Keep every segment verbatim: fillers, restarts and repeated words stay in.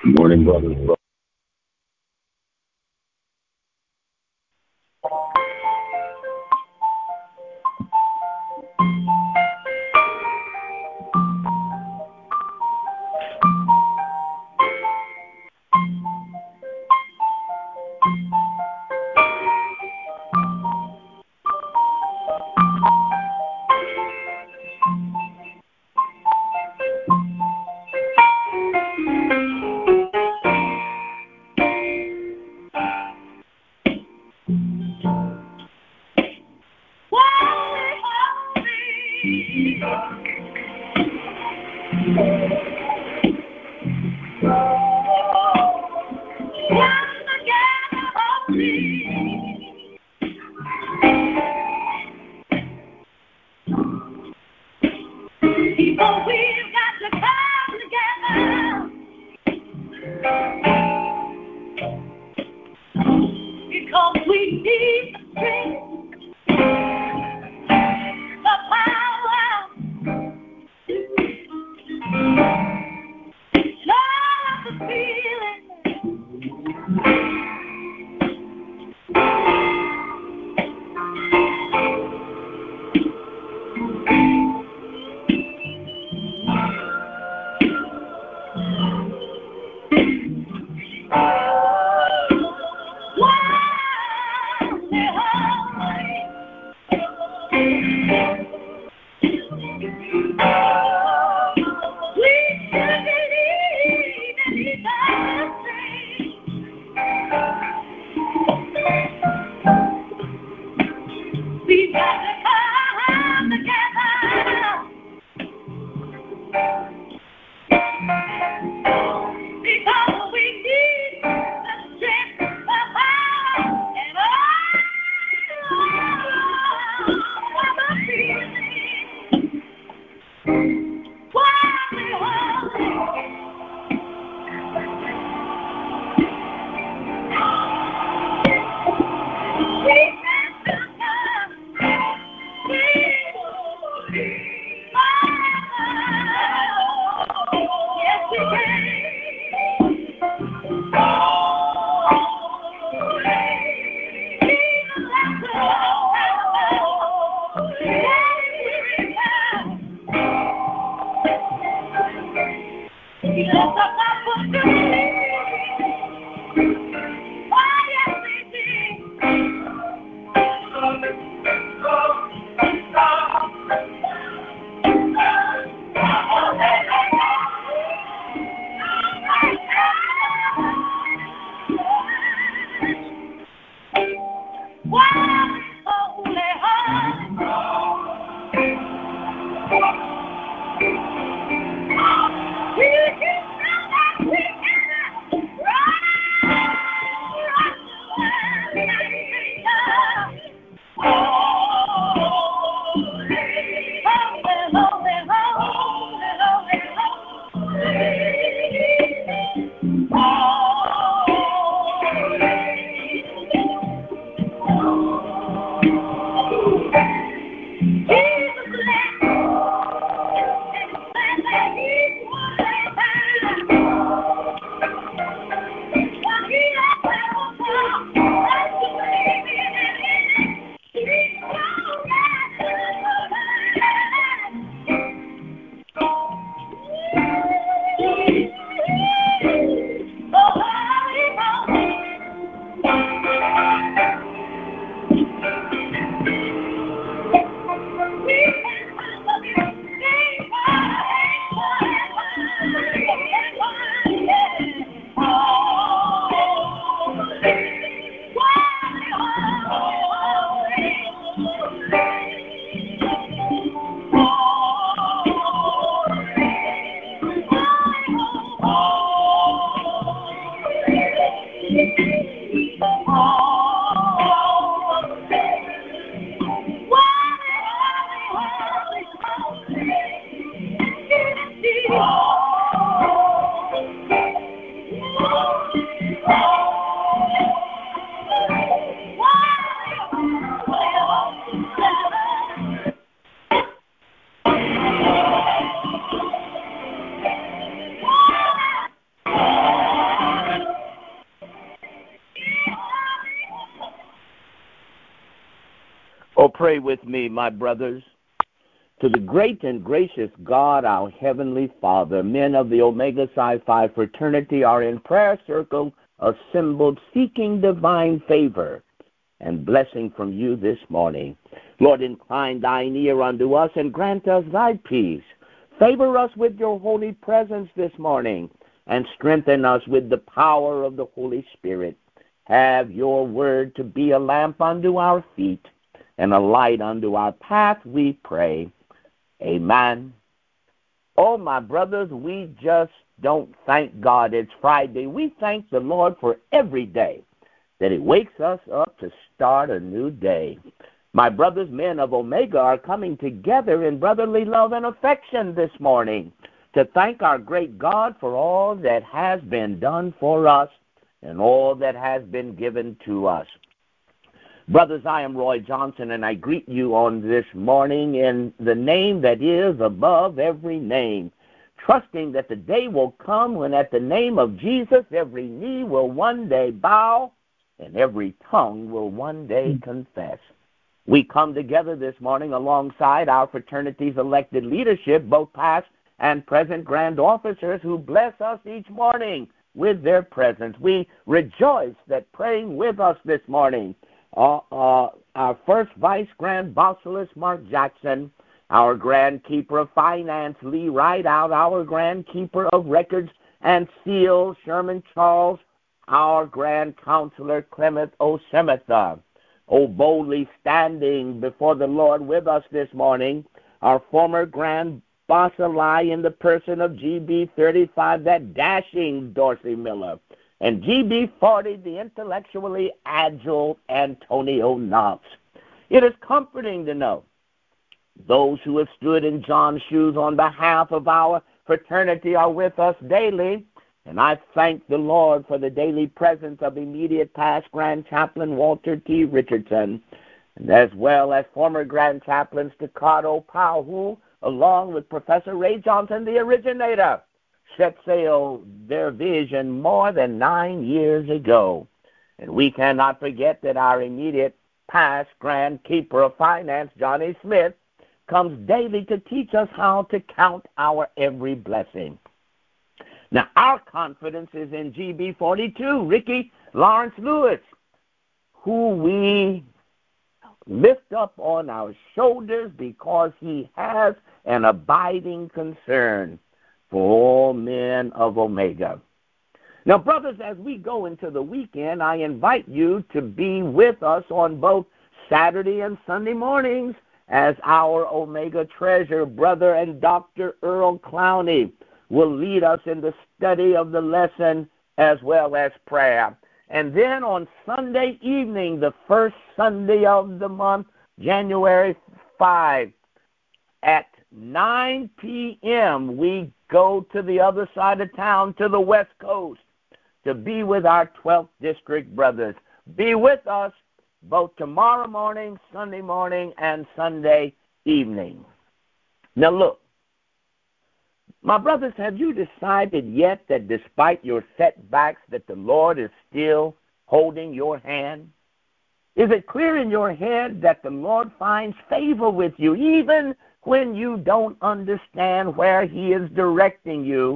Good morning, brothers. Bro- People, we've got to come together because we need the strength, the power, and all of the feeling. We got to come together because we need the strength, the power, and all of the feeling. Why we hold we got to come. We yes, we Oh, pray with me, my brothers. To the great and gracious God, our Heavenly Father, men of the Omega Psi Phi fraternity are in prayer circle assembled seeking divine favor and blessing from you this morning. Lord, incline thine ear unto us and grant us thy peace. Favor us with your holy presence this morning and strengthen us with the power of the Holy Spirit. Have your word to be a lamp unto our feet and a light unto our path, we pray. Amen. Oh, my brothers, we just don't thank God it's Friday. We thank the Lord for every day that he wakes us up to start a new day. My brothers, men of Omega, are coming together in brotherly love and affection this morning to thank our great God for all that has been done for us and all that has been given to us. Brothers, I am Roy Johnson, and I greet you on this morning in the name that is above every name, trusting that the day will come when at the name of Jesus every knee will one day bow and every tongue will one day confess. We come together this morning alongside our fraternity's elected leadership, both past and present grand officers who bless us each morning with their presence. We rejoice that praying with us this morning Uh, uh, our first Vice Grand Bosselist, Mark Jackson, our Grand Keeper of Finance, Lee Rideout, our Grand Keeper of Records and Seals, Sherman Charles, our Grand Counselor, Clement Osemitha. Oh, boldly standing before the Lord with us this morning, our former Grand Bosselai in the person of G B thirty-five, that dashing Dorsey Miller, and G B forty, the intellectually agile Antonio Knox. It is comforting to know those who have stood in John's shoes on behalf of our fraternity are with us daily, and I thank the Lord for the daily presence of immediate past Grand Chaplain Walter T. Richardson, and as well as former Grand Chaplain Staccato Powell, who, along with Professor Ray Johnson, the originator, set sail their vision more than nine years ago. And we cannot forget that our immediate past Grand Keeper of Finance, Johnny Smith, comes daily to teach us how to count our every blessing. Now, our confidence is in G B forty-two, Ricky Lawrence Lewis, who we lift up on our shoulders because he has an abiding concern for all men of Omega. Now, brothers, as we go into the weekend, I invite you to be with us on both Saturday and Sunday mornings as our Omega treasure, Brother and Doctor Earl Clowney, will lead us in the study of the lesson as well as prayer. And then on Sunday evening, the first Sunday of the month, January fifth, at nine p.m., we go to the other side of town, to the West Coast, to be with our twelfth District brothers. Be with us both tomorrow morning, Sunday morning, and Sunday evening. Now look, my brothers, have you decided yet that despite your setbacks that the Lord is still holding your hand? Is it clear in your head that the Lord finds favor with you, even when you don't understand where he is directing you,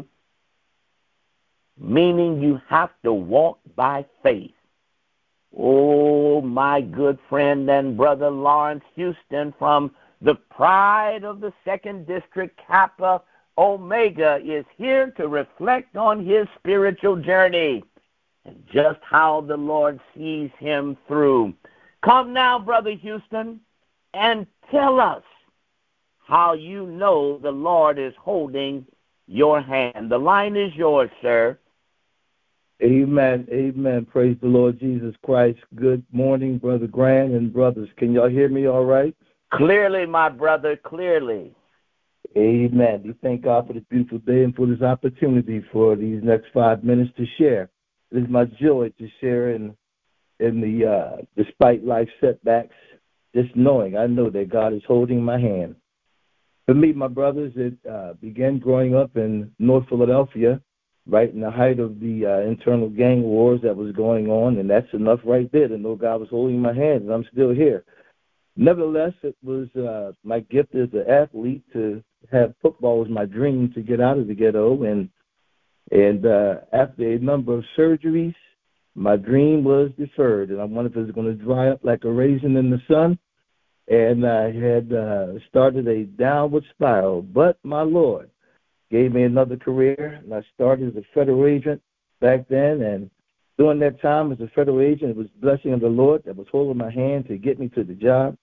meaning you have to walk by faith? Oh, my good friend and brother Lawrence Houston from the pride of the second District, Kappa Omega, is here to reflect on his spiritual journey and just how the Lord sees him through. Come now, Brother Houston, and tell us how you know the Lord is holding your hand. The line is yours, sir. Amen. Amen. Praise the Lord Jesus Christ. Good morning, Brother Grant and brothers. Can y'all hear me all right? Clearly, my brother, clearly. Amen. We thank God for this beautiful day and for this opportunity for these next five minutes to share. It is my joy to share in in the uh, despite life setbacks, just knowing, I know that God is holding my hand. For me, my brothers, it uh, began growing up in North Philadelphia, right in the height of the uh, internal gang wars that was going on, and that's enough right there to know God was holding my hand, and I'm still here. Nevertheless, it was uh, my gift as an athlete to have football was my dream to get out of the ghetto. And and uh, after a number of surgeries, my dream was deferred. And I wondered if it was going to dry up like a raisin in the sun. And I had uh, started a downward spiral. But my Lord gave me another career, and I started as a federal agent back then. And during that time as a federal agent, it was the blessing of the Lord that was holding my hand to get me to the job.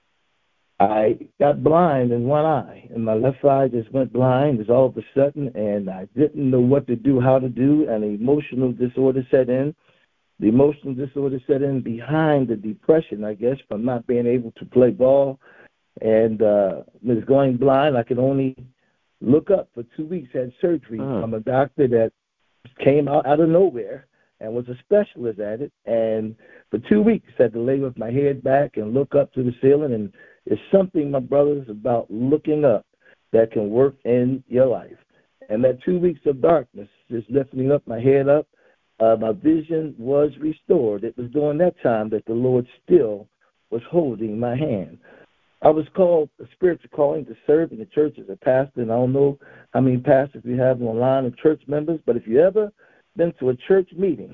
I got blind in one eye, and my left eye just went blind all of a sudden, and I didn't know what to do, how to do, and an emotional disorder set in. The emotional disorder set in behind the depression, I guess, from not being able to play ball. And uh, was going blind. I could only look up for two weeks, had surgery uh-huh. from a doctor that came out, out of nowhere and was a specialist at it. And for two weeks, I had to lay with my head back and look up to the ceiling. And it's something, my brothers, about looking up that can work in your life. And that two weeks of darkness, just lifting up my head up, uh, my vision was restored. It was during that time that the Lord still was holding my hand. I was called a spiritual calling to serve in the church as a pastor, and I don't know how many pastors we have online of church members, but if you ever been to a church meeting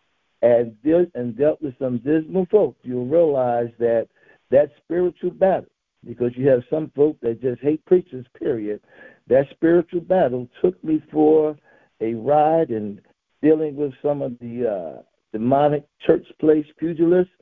and dealt, and dealt with some dismal folk, you'll realize that that spiritual battle, because you have some folk that just hate preachers, period, that spiritual battle took me for a ride in dealing with some of the uh, demonic church place pugilists.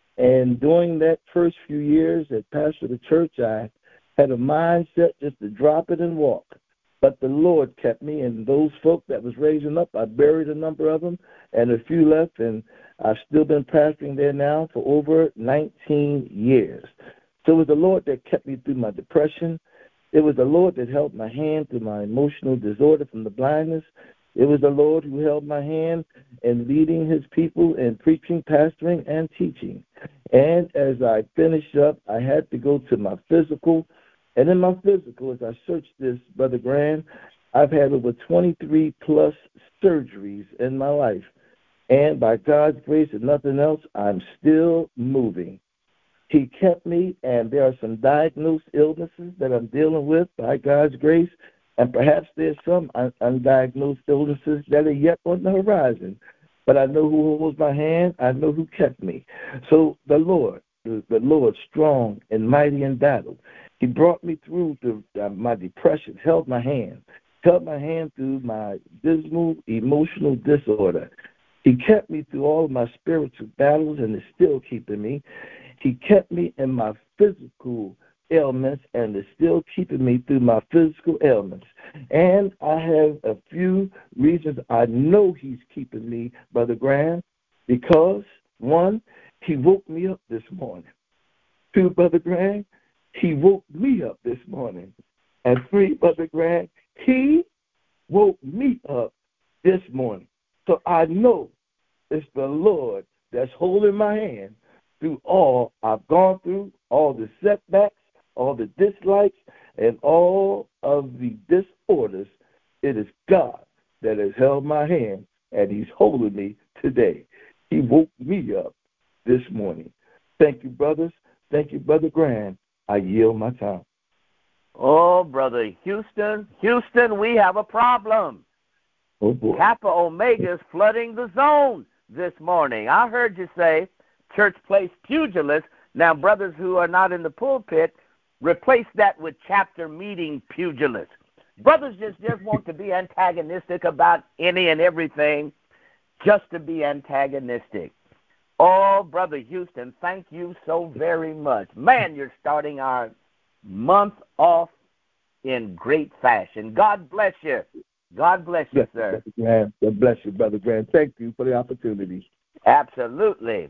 And during that first few years as pastor of the church, I had a mindset just to drop it and walk. But the Lord kept me, and those folk that was raising up, I buried a number of them, and a few left, and I've still been pastoring there now for over nineteen years. So it was the Lord that kept me through my depression. It was the Lord that held my hand through my emotional disorder from the blindness. It was the Lord who held my hand in leading his people in preaching, pastoring, and teaching. And as I finished up, I had to go to my physical. And in my physical, as I searched this, Brother Grant, I've had over twenty-three plus surgeries in my life. And by God's grace and nothing else, I'm still moving. He kept me, and there are some diagnosed illnesses that I'm dealing with by God's grace. And perhaps there's some un- undiagnosed illnesses that are yet on the horizon. But I know who holds my hand. I know who kept me. So the Lord, the, the Lord, strong and mighty in battle, he brought me through the, uh, my depression, held my hand, held my hand through my dismal emotional disorder. He kept me through all of my spiritual battles and is still keeping me. He kept me in my physical ailments and is still keeping me through my physical ailments. And I have a few reasons I know he's keeping me, Brother Graham, because, one, he woke me up this morning. Two, Brother Graham, he woke me up this morning. And three, Brother Graham, he woke me up this morning. So I know it's the Lord that's holding my hand through all I've gone through, all the setbacks, all the dislikes, and all of the disorders. It is God that has held my hand, and he's holding me today. He woke me up this morning. Thank you, brothers. Thank you, Brother Graham. I yield my time. Oh, Brother Houston. Houston, we have a problem. Oh, boy. Kappa Omega is flooding the zone this morning. I heard you say church place pugilists. Now, brothers who are not in the pulpit, replace that with chapter meeting pugilists. Brothers just, just want to be antagonistic about any and everything, just to be antagonistic. Oh, Brother Houston, thank you so very much. Man, you're starting our month off in great fashion. God bless you. God bless you, Yes, sir. God bless you, Brother Grant. Thank you for the opportunity. Absolutely.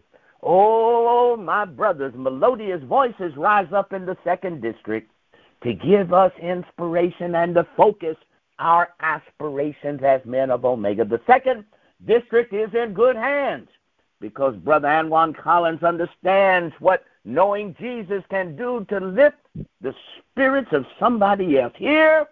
Oh, my brothers, melodious voices rise up in the second district to give us inspiration and to focus our aspirations as men of Omega. The second district is in good hands because Brother Anwan Collins understands what knowing Jesus can do to lift the spirits of somebody else. Here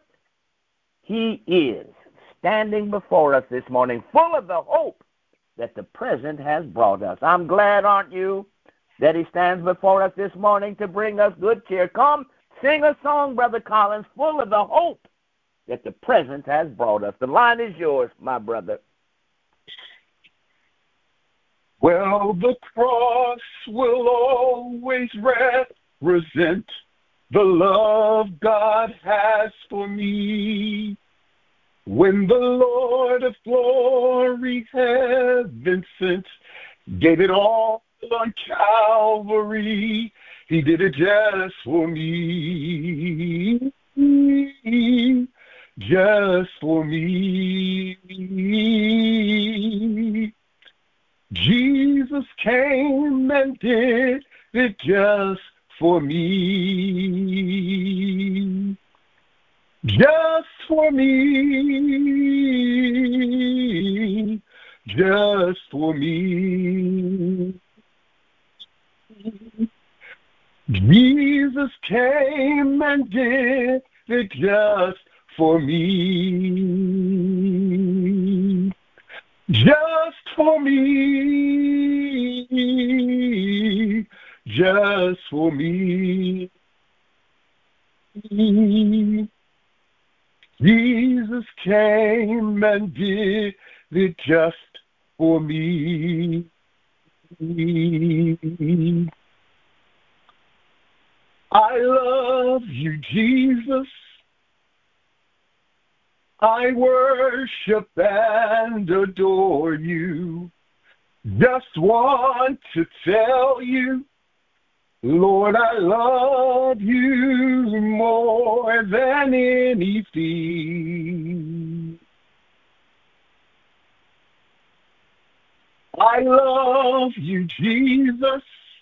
he is, standing before us this morning, full of the hope that the present has brought us. I'm glad, aren't you, that he stands before us this morning to bring us good cheer. Come, sing a song, Brother Collins, full of the hope that the present has brought us. The line is yours, my brother. Well, the cross will always represent the love God has for me. When the Lord of glory heaven sent, gave it all on Calvary, he did it just for me, just for me. Jesus came and did it just for me. Just for me, just for me. Jesus came and did it just for me. Just for me, just for me. Jesus came and did it just for me. I love you, Jesus. I worship and adore you. Just want to tell you, Lord, I love you more than anything. I love you, Jesus.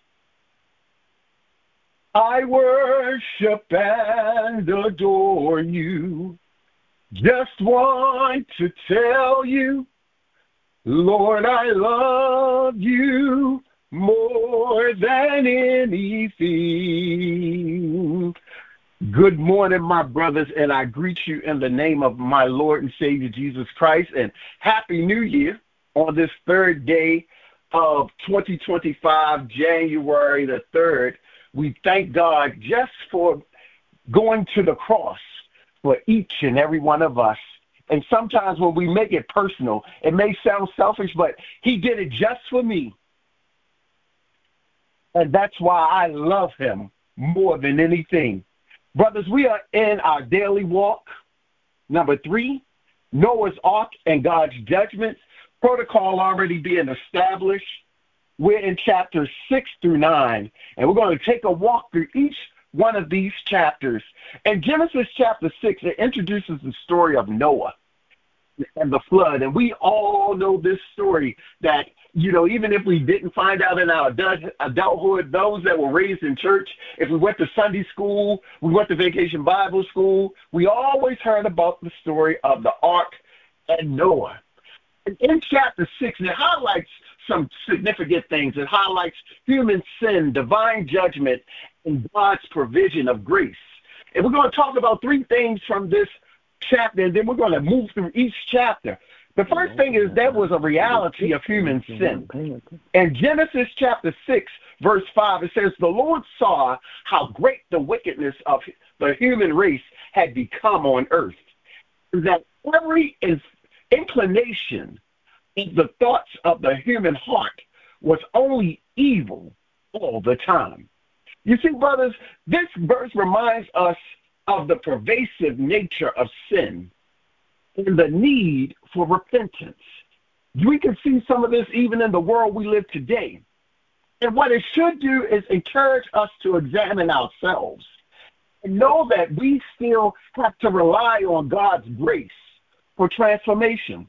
I worship and adore you. Just want to tell you, Lord, I love you more than anything. Good morning, my brothers, and I greet you in the name of my Lord and Savior Jesus Christ, and Happy New Year on this third day of twenty twenty-five, January the third. We thank God just for going to the cross for each and every one of us. And sometimes when we make it personal, it may sound selfish, but he did it just for me. And that's why I love him more than anything. Brothers, we are in our daily walk. Number three, Noah's Ark and God's judgments. Protocol already being established. We're in chapters six through nine, and we're going to take a walk through each one of these chapters. In Genesis chapter six, it introduces the story of Noah and the flood. And we all know this story that, you know, even if we didn't find out in our adulthood, those that were raised in church, if we went to Sunday school, we went to Vacation Bible School, we always heard about the story of the ark and Noah. And in chapter six, it highlights some significant things. It highlights human sin, divine judgment, and God's provision of grace. And we're going to talk about three things from this chapter, and then we're going to move through each chapter. The first thing is there was a reality of human sin. In Genesis chapter six, verse five, it says, the Lord saw how great the wickedness of the human race had become on earth, that every inclination of the thoughts of the human heart was only evil all the time. You see, brothers, this verse reminds us of the pervasive nature of sin and the need for repentance. We can see some of this even in the world we live today. And what it should do is encourage us to examine ourselves and know that we still have to rely on God's grace for transformation.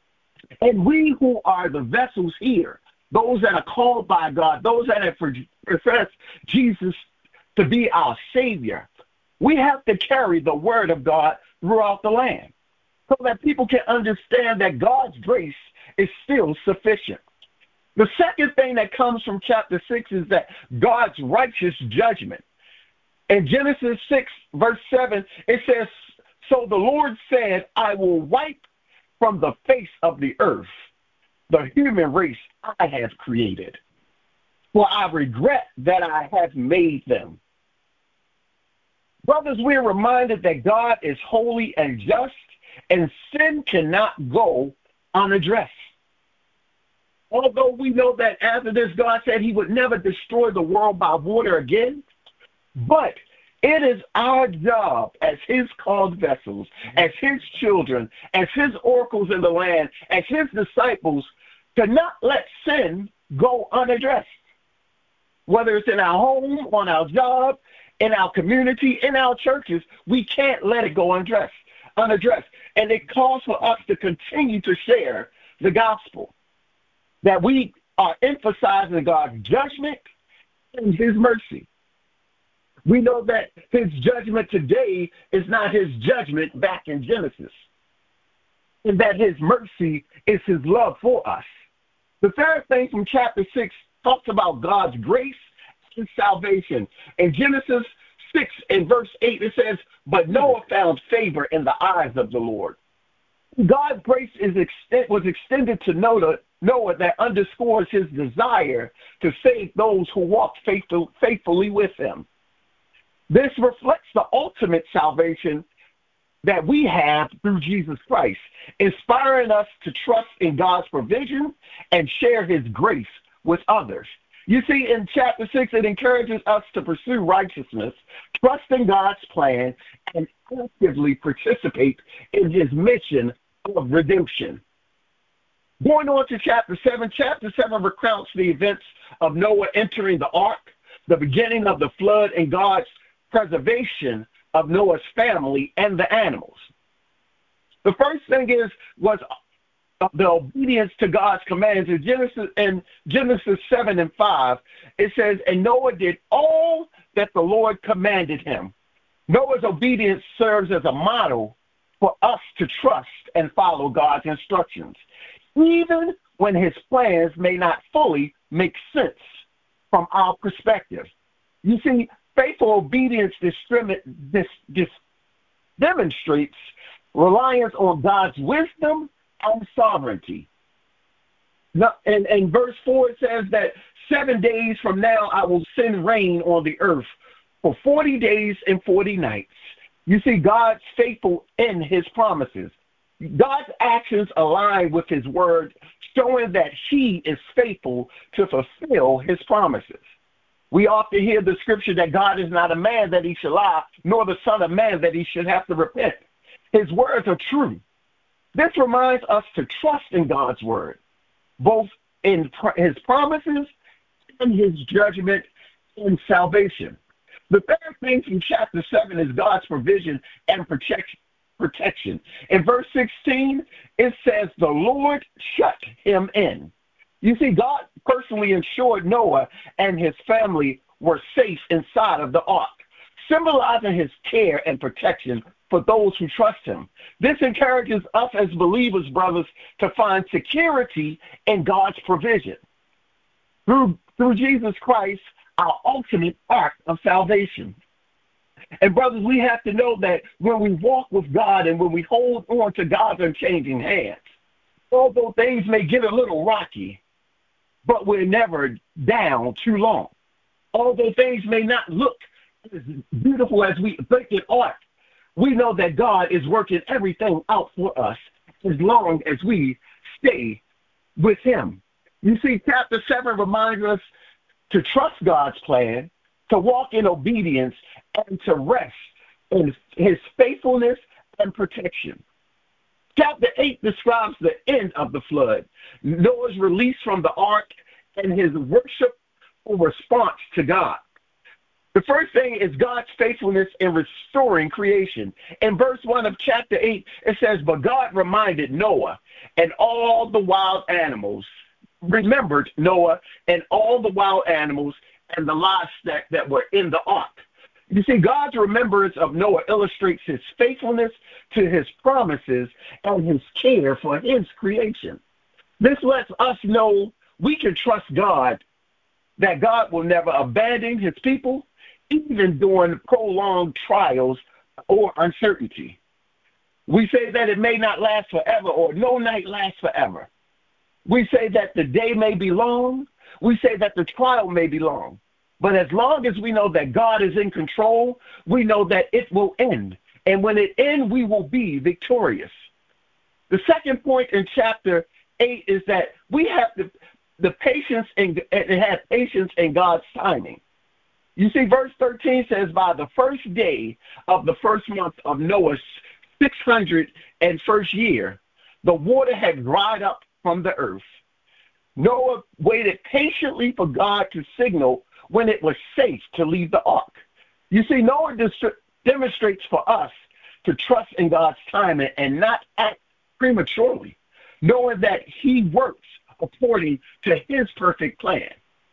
And we who are the vessels here, those that are called by God, those that have professed Jesus to be our Savior, we have to carry the word of God throughout the land so that people can understand that God's grace is still sufficient. The second thing that comes from chapter six is that God's righteous judgment. In Genesis six, verse seven, it says, so the Lord said, I will wipe from the face of the earth the human race I have created. for I regret that I have made them. Brothers, we are reminded that God is holy and just, and sin cannot go unaddressed. Although we know that after this, God said he would never destroy the world by water again, but it is our job as his called vessels, as his children, as his oracles in the land, as his disciples, to not let sin go unaddressed. Whether it's in our home, on our job, in our community, in our churches, we can't let it go unaddressed. unaddressed. And it calls for us to continue to share the gospel, that we are emphasizing God's judgment and his mercy. We know that his judgment today is not his judgment back in Genesis, and that his mercy is his love for us. The third thing from chapter six talks about God's grace and salvation. In Genesis six and verse eight, it says, but Noah found favor in the eyes of the Lord. God's grace is extent, was extended to Noah, Noah that underscores his desire to save those who walk faithful, faithfully with him. This reflects the ultimate salvation that we have through Jesus Christ, inspiring us to trust in God's provision and share his grace with others. You see, in chapter six, it encourages us to pursue righteousness, trust in God's plan, and actively participate in his mission of redemption. Going on to chapter seven, chapter seven recounts the events of Noah entering the ark, the beginning of the flood, and God's preservation of Noah's family and the animals. The first thing is was the obedience to God's commands. In Genesis, in Genesis seven and five, it says, and Noah did all that the Lord commanded him. Noah's obedience serves as a model for us to trust and follow God's instructions, even when his plans may not fully make sense from our perspective. You see, faithful obedience this, this demonstrates reliance on God's wisdom and sovereignty. And, and verse four says that seven days from now I will send rain on the earth for forty days and forty nights. You see, God's faithful in his promises. God's actions align with his word, showing that he is faithful to fulfill his promises. We often hear the scripture that God is not a man that he should lie, nor the son of man that he should have to repent. His words are true. This reminds us to trust in God's word, both in his promises and his judgment and salvation. The third thing from chapter seven is God's provision and protection. protection. In verse sixteen, it says, the Lord shut him in. You see, God personally ensured Noah and his family were safe inside of the ark, symbolizing his care and protection for those who trust him. This encourages us as believers, brothers, to find security in God's provision. Through, through Jesus Christ, our ultimate act of salvation. And brothers, we have to know that when we walk with God and when we hold on to God's unchanging hands, although things may get a little rocky, but we're never down too long. Although things may not look as beautiful as we think it ought, we know that God is working everything out for us as long as we stay with him. You see, chapter seven reminds us to trust God's plan, to walk in obedience, and to rest in his faithfulness and protection. Chapter eight describes the end of the flood, Noah's release from the ark, and his worshipful response to God. The first thing is God's faithfulness in restoring creation. In verse one of chapter eight, it says, but God reminded Noah and all the wild animals, remembered Noah and all the wild animals and the livestock that were in the ark. You see, God's remembrance of Noah illustrates his faithfulness to his promises and his care for his creation. This lets us know we can trust God, that God will never abandon his people, even during prolonged trials or uncertainty. We say that it may not last forever, or no night lasts forever. We say that the day may be long. we say that the trial may be long. But as long as we know that God is in control, we know that it will end. And when it ends, we will be victorious. The second point in chapter eight is that we have to, the patience and, and have patience in God's timing. You see, verse thirteen says, by the first day of the first month of Noah's six hundred and first year, the water had dried up from the earth. Noah waited patiently for God to signal when it was safe to leave the ark. You see, Noah demonstrates for us to trust in God's timing and not act prematurely, knowing that he works according to his perfect plan.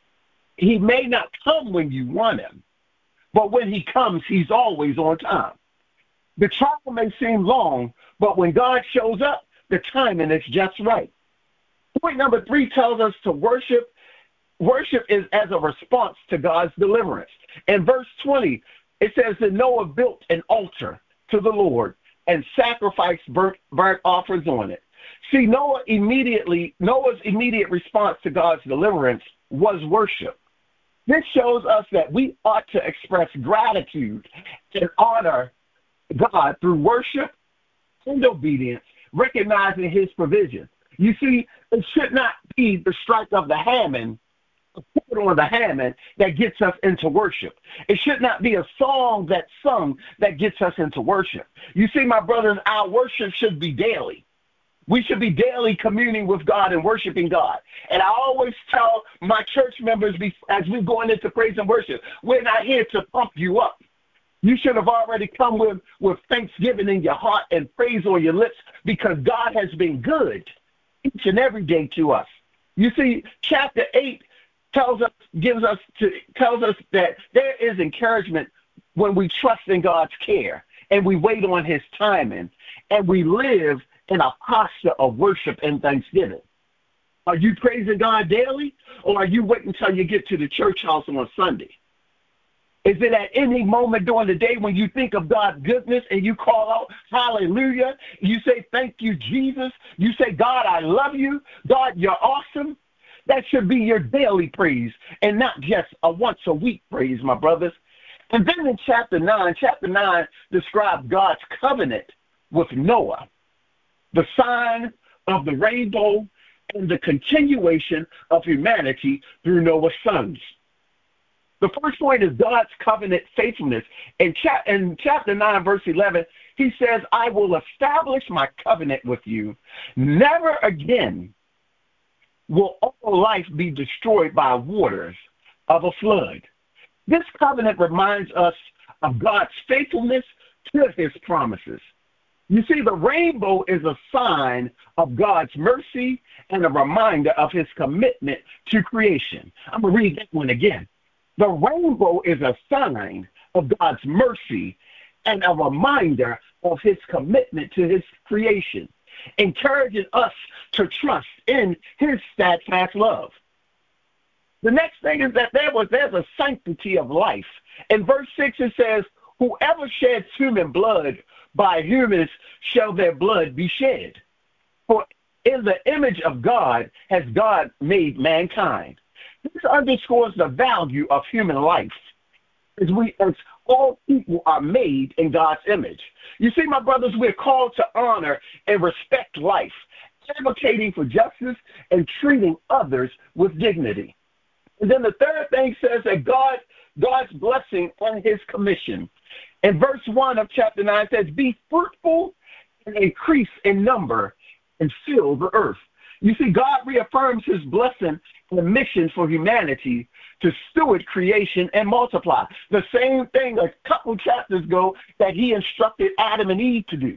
He may not come when you want him, but when he comes, he's always on time. The trial may seem long, but when God shows up, the timing is just right. Point number three tells us to worship. Worship is as a response to God's deliverance. In verse twenty, it says that Noah built an altar to the Lord and sacrificed burnt, burnt offerings on it. See, Noah immediately, Noah's immediate response to God's deliverance was worship. This shows us that we ought to express gratitude and honor God through worship and obedience, recognizing his provision. You see, it should not be the strike of the Hammond, put on the Hammond, that gets us into worship. It should not be a song that's sung that gets us into worship. You see, my brothers, our worship should be daily. We should be daily communing with God and worshiping God. And I always tell my church members as we're going into praise and worship, we're not here to pump you up. You should have already come with, with thanksgiving in your heart and praise on your lips, because God has been good each and every day to us. You see, chapter eight tells us, gives us to, tells us that there is encouragement when we trust in God's care and we wait on his timing and we live in a posture of worship and thanksgiving. Are you praising God daily, or are you waiting until you get to the church house on Sunday? Is it at any moment during the day when you think of God's goodness and you call out, hallelujah? You say, thank you, Jesus. You say, God, I love you. God, you're awesome. That should be your daily praise and not just a once a week praise, my brothers. And then in chapter nine, chapter nine describes God's covenant with Noah, the sign of the rainbow and the continuation of humanity through Noah's sons. The first point is God's covenant faithfulness. In, cha- in chapter nine, verse eleven, he says, I will establish my covenant with you. Never again will all life be destroyed by waters of a flood. This covenant reminds us of God's faithfulness to his promises. You see, the rainbow is a sign of God's mercy and a reminder of his commitment to creation. I'm going to read that one again. The rainbow is a sign of God's mercy and a reminder of his commitment to his creation, encouraging us to trust in his steadfast love. The next thing is that there was there's a sanctity of life. In verse six it says, whoever sheds human blood, by humans shall their blood be shed. For in the image of God has God made mankind. This underscores the value of human life, as we, as all people are made in God's image. You see, my brothers, we're called to honor and respect life, advocating for justice and treating others with dignity. And then the third thing says that God, God's blessing and his commission. In verse one of chapter nine says, be fruitful and increase in number and fill the earth. You see, God reaffirms his blessing and mission for humanity to steward creation and multiply. The same thing a couple chapters ago that he instructed Adam and Eve to do.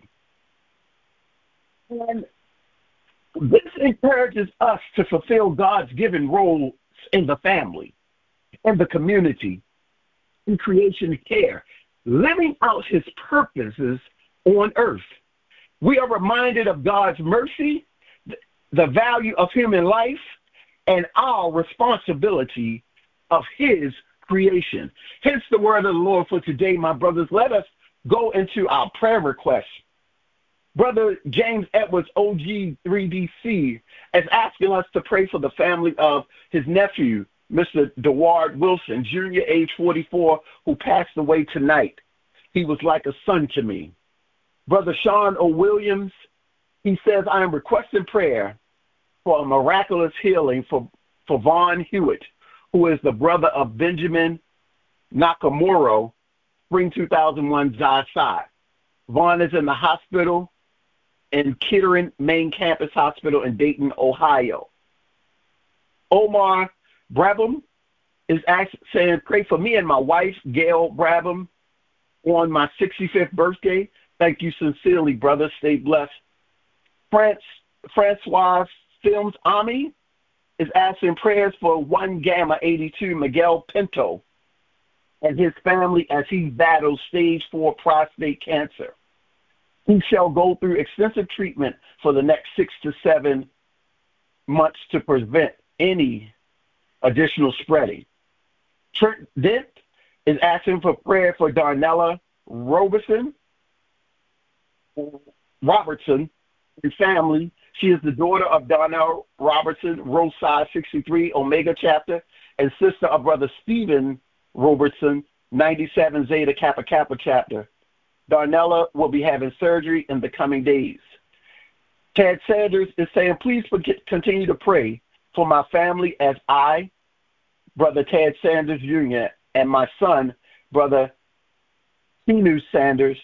And this encourages us to fulfill God's given roles in the family, in the community, in creation care, living out his purposes on earth. We are reminded of God's mercy, the value of human life, and our responsibility of his creation. Hence the word of the Lord for today, my brothers. Let us go into our prayer requests. Brother James Edwards, O G three D C, is asking us to pray for the family of his nephew, Mister DeWard Wilson, Junior, age forty-four, who passed away tonight. He was like a son to me. Brother Sean O. Williams, he says, I am requesting prayer for a miraculous healing for, for Vaughn Hewitt, who is the brother of Benjamin Nakamura, Spring two thousand one Zai. Vaughn is in the hospital in Kettering Main Campus Hospital in Dayton, Ohio. Omar Brabham is asked, saying, pray for me and my wife, Gail Brabham, on my sixty-fifth birthday. Thank you sincerely, brother. Stay blessed. France, Francois Films Ami is asking prayers for one Gamma eighty-two Miguel Pinto and his family as he battles stage four prostate cancer. He shall go through extensive treatment for the next six to seven months to prevent any additional spreading. Trent Dent is asking for prayer for Darnella Robertson, Robertson and family. She is the daughter of Darnell Robertson, Rosai sixty-three, Omega chapter, and sister of Brother Stephen Robertson, ninety-seven Zeta Kappa Kappa chapter. Darnella will be having surgery in the coming days. Ted Sanders is saying, please forget, continue to pray for my family as I, Brother Ted Sanders Junior, and my son, Brother Hinu Sanders,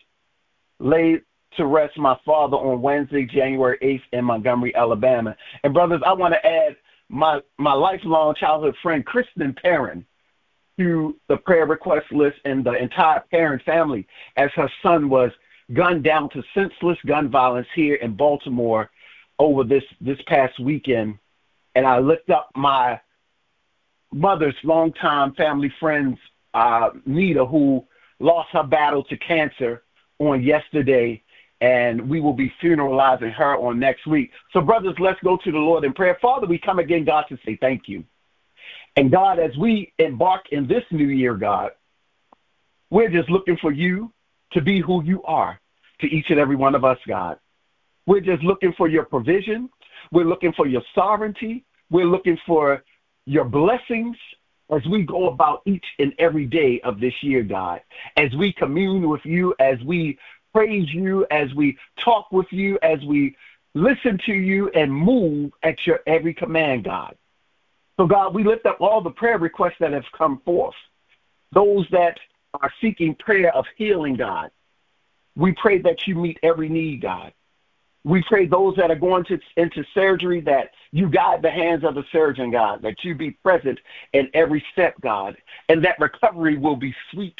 lay to rest my father on Wednesday, January eighth in Montgomery, Alabama. And brothers, I want to add my, my lifelong childhood friend, Kristen Perrin, to the prayer request list and the entire Perrin family as her son was gunned down to senseless gun violence here in Baltimore over this, this past weekend. And I lift up my mother's longtime family friends, uh, Nita, who lost her battle to cancer on yesterday, and we will be funeralizing her on next week. So, brothers, let's go to the Lord in prayer. Father, we come again, God, to say thank you. And, God, as we embark in this new year, God, we're just looking for you to be who you are to each and every one of us, God. We're just looking for your provision. We're looking for your sovereignty. We're looking for your blessings as we go about each and every day of this year, God, as we commune with you, as we praise you, as we talk with you, as we listen to you and move at your every command, God. So, God, we lift up all the prayer requests that have come forth, those that are seeking prayer of healing, God. We pray that you meet every need, God. We pray those that are going to, into surgery, that you guide the hands of the surgeon, God, that you be present in every step, God, and that recovery will be sweet.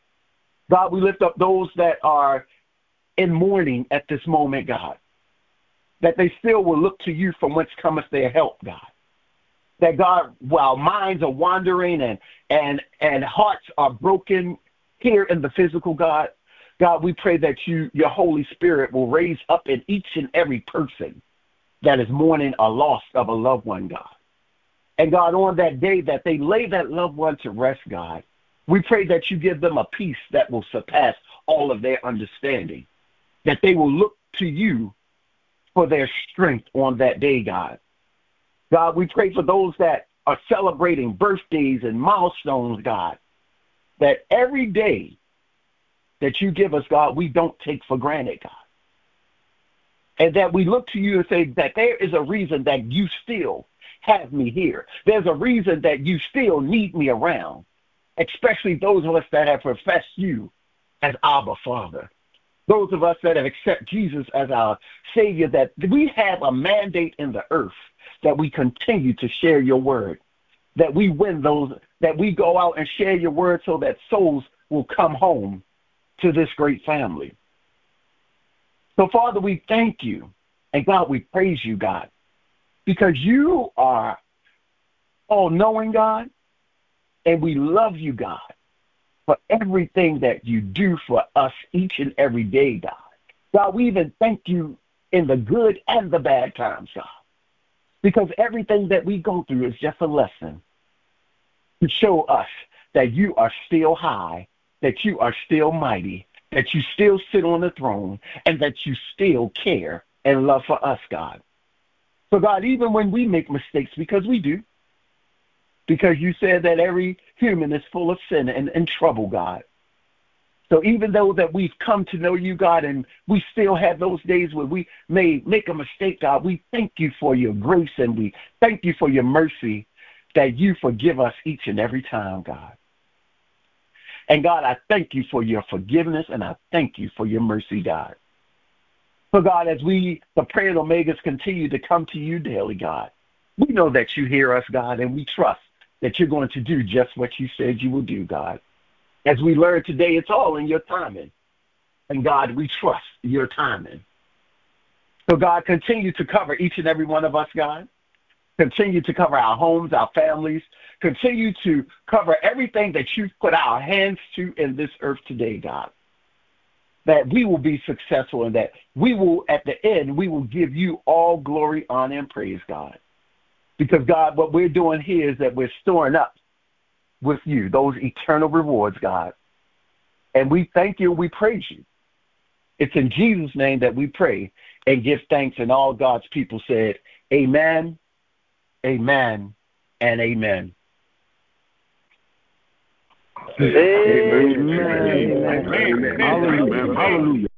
God, we lift up those that are in mourning at this moment, God, that they still will look to you from whence cometh their help, God. That, God, while minds are wandering and, and, and hearts are broken here in the physical, God, God, we pray that you, your Holy Spirit will raise up in each and every person that is mourning a loss of a loved one, God. And, God, on that day that they lay that loved one to rest, God, we pray that you give them a peace that will surpass all of their understanding, that they will look to you for their strength on that day, God. God, we pray for those that are celebrating birthdays and milestones, God, that every day that you give us, God, we don't take for granted, God. And that we look to you and say that there is a reason that you still have me here. There's a reason that you still need me around, especially those of us that have professed you as Abba Father. Those of us that have accepted Jesus as our Savior, that we have a mandate in the earth that we continue to share your word, that we win those, that we go out and share your word so that souls will come home to this great family. So, Father, we thank you. And, God, we praise you, God, because you are all-knowing, God, and we love you, God, for everything that you do for us each and every day, God. God, we even thank you in the good and the bad times, God, because everything that we go through is just a lesson to show us that you are still high, that you are still mighty, that you still sit on the throne, and that you still care and love for us, God. So, God, even when we make mistakes, because we do, because you said that every human is full of sin and, and trouble, God. So even though that we've come to know you, God, and we still have those days where we may make a mistake, God, we thank you for your grace and we thank you for your mercy that you forgive us each and every time, God. And God, I thank you for your forgiveness and I thank you for your mercy, God. So God, as we, the Prayer Omegas, continue to come to you daily, God, we know that you hear us, God, and we trust that you're going to do just what you said you will do, God. As we learn today, it's all in your timing. And God, we trust your timing. So God, continue to cover each and every one of us, God. Continue to cover our homes, our families. Continue to cover everything that you've put our hands to in this earth today, God. That we will be successful and that we will, at the end, we will give you all glory, honor, and praise, God. Because, God, what we're doing here is that we're storing up with you those eternal rewards, God. And we thank you and we praise you. It's in Jesus' name that we pray and give thanks. And all God's people said, amen, amen, and amen. Amen. Amen. Amen. Hallelujah. Hallelujah.